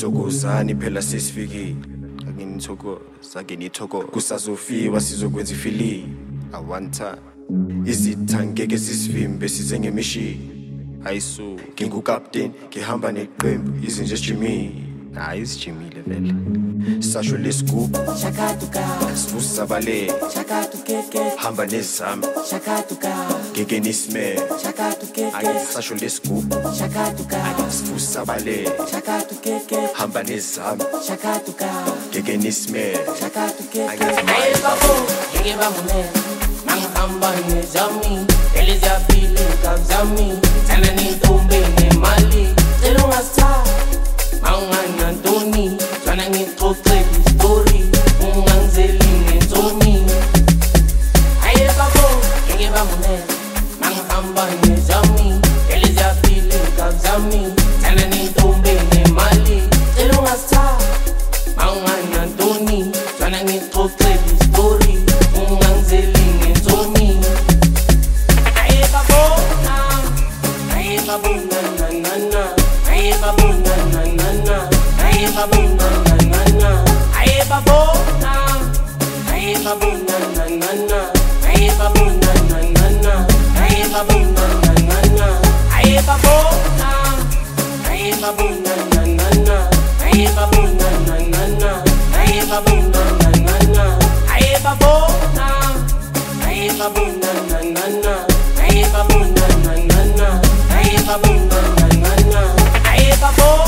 Tokuzani phela sisifikile Akinithoko kusazofiwa sizokwenza ifili awanta izitha ngeke sisivimbe size ngemishini ayisu ngingukapteni ngihamba neqembu izinje Jimmy isijimile vele sasho lesigubu Shakatuka sibusabale Shakatukeke hamba nezami Shakatuka ngeke nisme Shakatukeke sasho lesigubu Shakatuka sibusabale Shakatukeke hamba nezami Shakatuka ngeke nisme Shakatukeke Aye babo, yenge bamune Manghamba nezami Elizia feeling kabzami Tana nitombe ne mali Telunga star Mangana Tony Twana ngitoxe story Ungangzeli netomi Aye babo, yenge bamune Manghamba nezami Elizia feeling kabzami Tana nitombe ne mali Telunga star Mangana Tony Twana ngitoxe story Ungangzeli netomi Aye babo na na na Aye babo na na na Aye babo na na na Aye babo Aye babo na na na Aye babo na na na Aye babo na na na Aye babo Aye babo na na na Aye babo na na na Aye babo na na na Aye babo Aye babo na na na Aye babo na na na Aye babo na na na Aye babo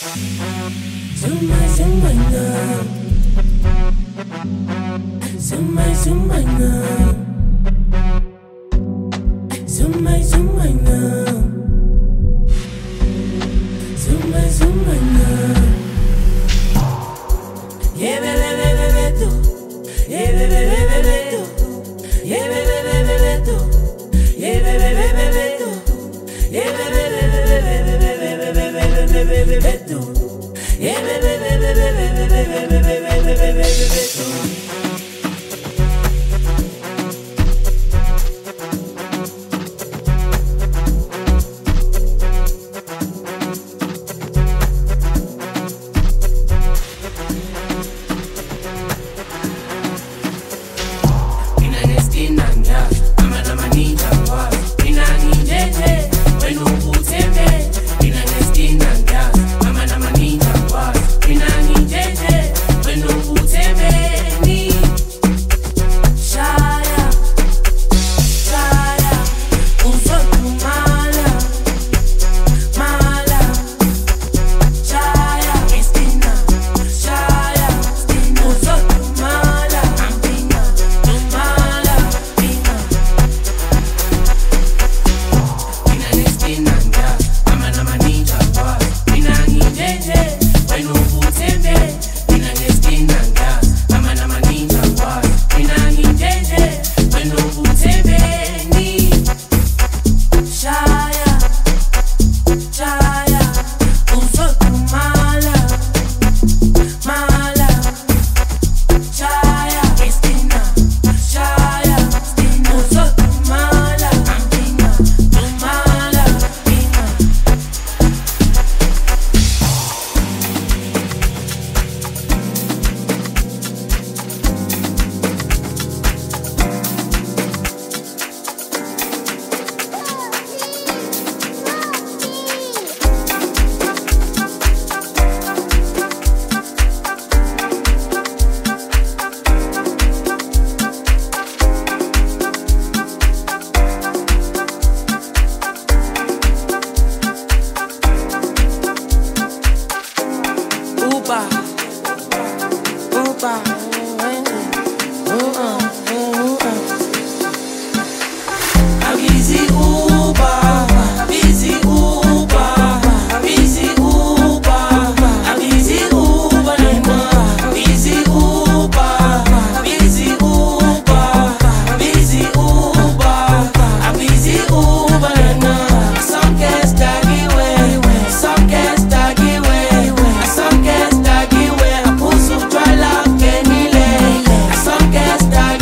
Some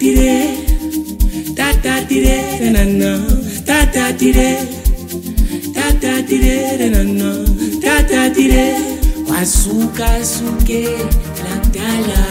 Wasuka suke lakdala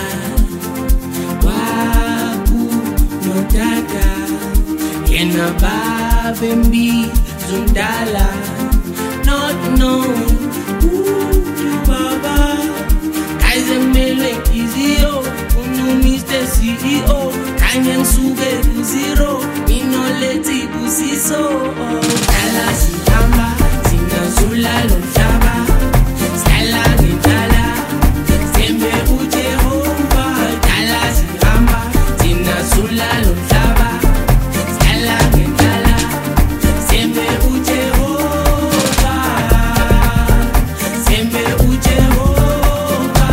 waku notata yena babembi zundala not knowing baba kaizemele kizio unu Mr. CEO kanye nsuke kuzero minoleti kusiso dala sihamba sinazula lomhlaba stella ngitala sembe uJehova dala sihamba sinazula lomhlaba stella ngitala sembe uJehova sembe uJehova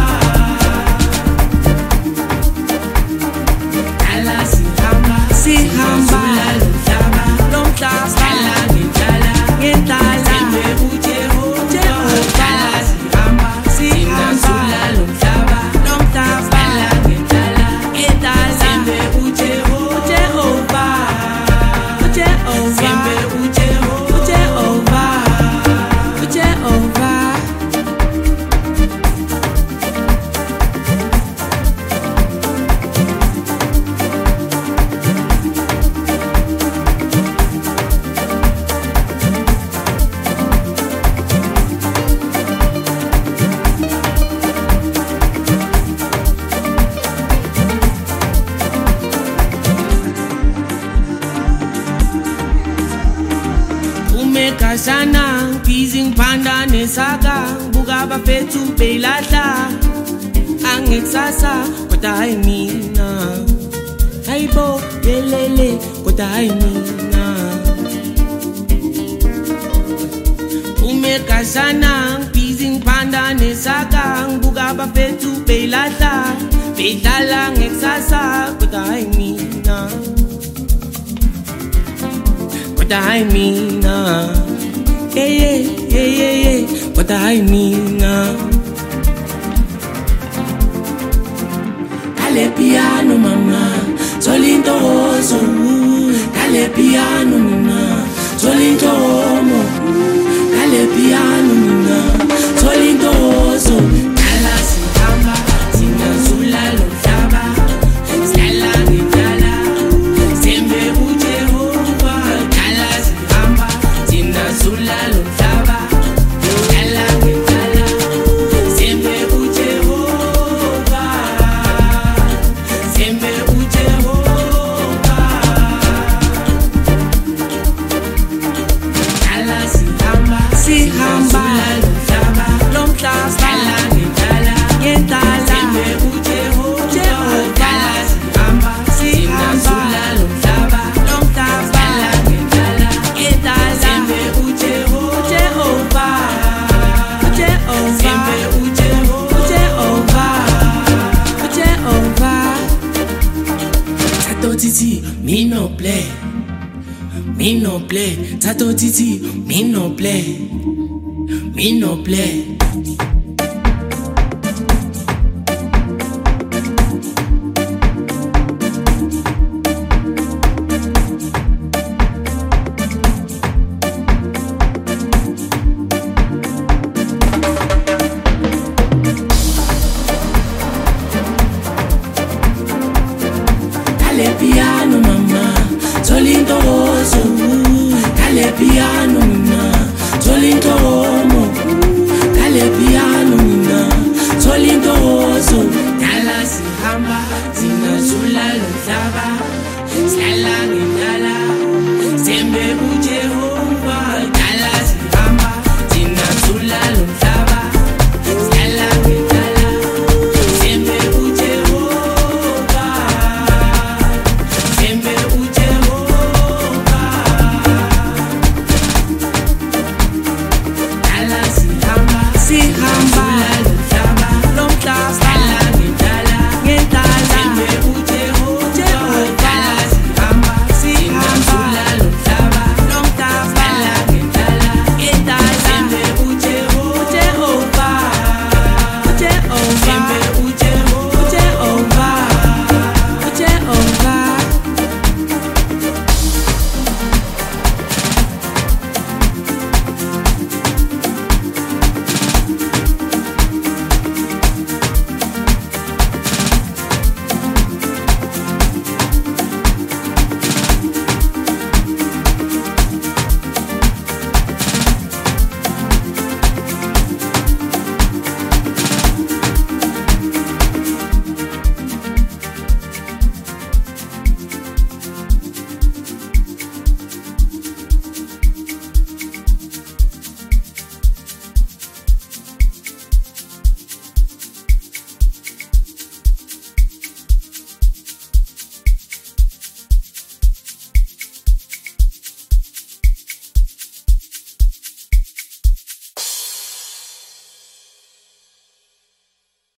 dala sihamba lomhlaba stella ngitala sembe uJehova dala sihamba sinazula lomhlaba stella ngitala sembe uJehova sembe uJehova Umekashana kizing panda nesaka buka bafethu belahla angekusasa kodwa hayi mina hayibo yelele kodwa hayi mina Umekashana kizing panda nesaka buka bafethu belahla bedlala ngekusasa kodwa hayi mina I mean, yeah, what I mean, Dale piano, mama, solito oso, dale piano, nina, solito homo, dale piano, nina, solito oso, dala sihamba, sinazula lomhlaba, stella ngitala, sembe uJehova. Zula lomhlaba stella ngitala sembe uJehova dala sihamba lomhlaba stella ngitala sembe uJehova dala sihamba sinazula lomhlaba stella ngitala sembe Ujehovah, Tato Titi, me no play. Tato Titi, me no play. Dale piano, mama, solito oso. Dale piano, mama, solito homo. Dale piano, mama, solito oso. Dala sihamba, sinazula lomhlaba, stella ngitala, sembe